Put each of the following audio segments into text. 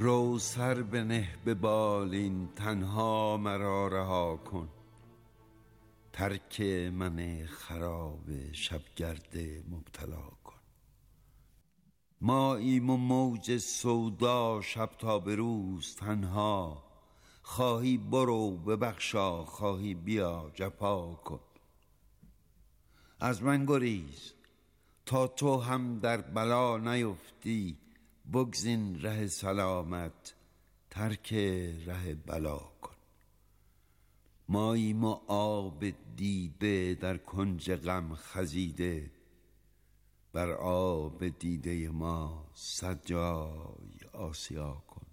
رو سر بنه به بالین، تنها مرا رها کن. ترک من خراب شبگرد مبتلا کن. ماییم و موج سودا، شب تا به روز تنها. خواهی برو ببخشا، خواهی بیا جفا کن. از من گریز تا تو هم در بلا نیفتی. بگزین ره سلامت، ترک ره بلا کن. ماییم و آب دیده در کنج غم خزیده. بر آب دیده ما صد جای آسیا کن.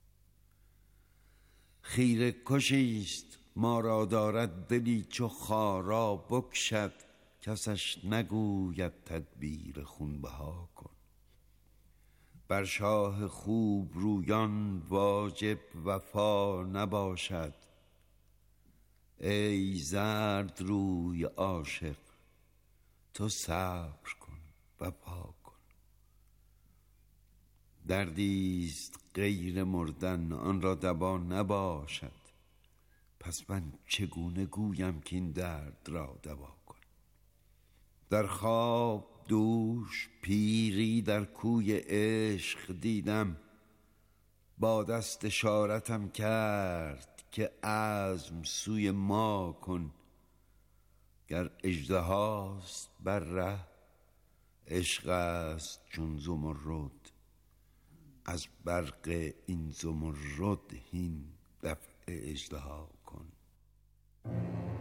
خیره کشیست ما را دارد دلی چو خارا بکشد. کسش نگوید تدبیر خونبها کن. بر شاه خوب رویان واجب وفا نباشد. ای زرد روی عاشق تو صبر کن وفا کن. دردیست غیر مردن، آن را دوا نباشد. پس من چگونه گویم که این درد را دوا کن. در خواب دوش پیری در کوی عشق دیدم. با دست اشارتم کرد که عزم سوی ما کن. گر اژدهاست بر ره، عشق است چون زمرد. از برق این زمرد هین دفع اژدها کن.